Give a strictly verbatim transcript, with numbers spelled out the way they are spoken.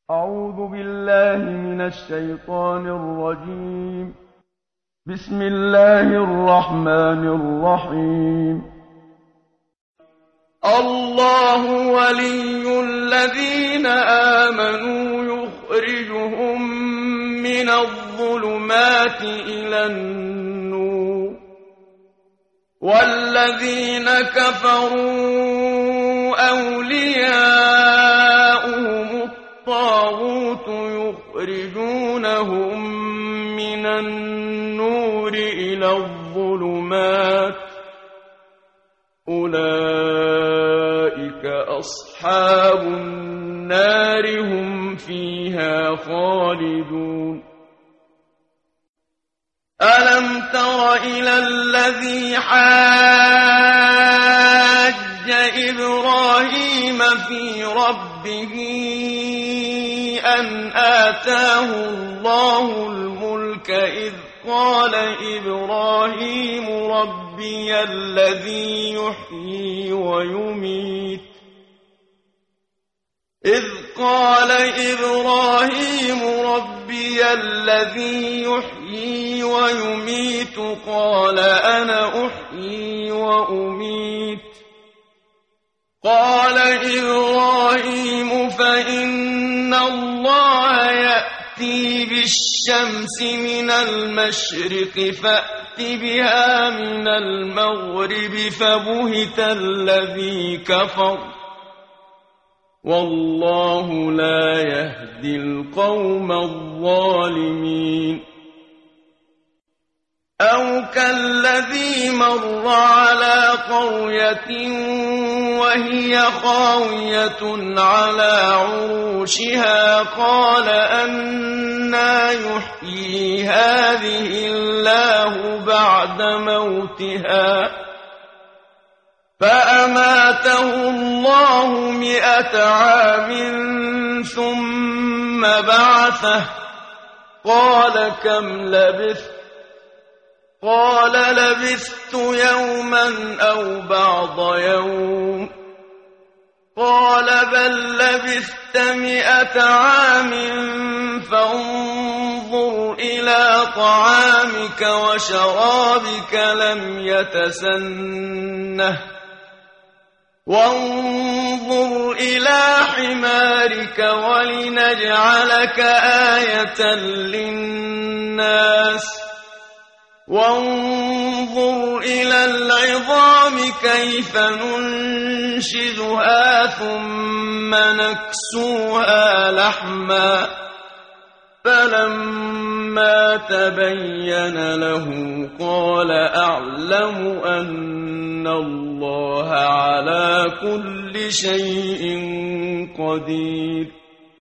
أعوذ بالله من الشيطان الرجيم. بسم الله الرحمن الرحيم. الله ولي الذين آمنوا يخرجهم من الظلمات إلى النور، والذين كفروا أولياؤهم الطاغوت يخرجونهم من النور إلى الظلمات، أولئك أصحاب النار هم فيها خالدون. ألم تر إلى الذي حاج إبراهيم في ربه أن آتاه الله الملك إذ قال إبراهيم ربي الذي يحيي ويميت إذ قال إبراهيم ربي الذي يحيي ويميت قال أنا أحيي وأميت قال إبراهيم فإن الله يأتي بالشمس من المشرق فأت بها من المغرب فبهت الذي كفر والله لا يهدي القوم الظالمين. أو كالذي مر على قرية وهي خاوية على عروشها قال أنى يحيي هذه الله بعد موتها فأماته الله مئة عام ثم بعثه قال كم لبثت قال لبثت يوما أو بعض يوم قال بل لبثت مئة عام فانظر إلى طعامك وشرابك لم يتسنه وانظر إلى حمارك ولنجعلك آية للناس وانظر إلى العظام كيف ننشزها ثم نكسوها لحما فلما تبين له قال أعلم أن الله على كل شيء قدير.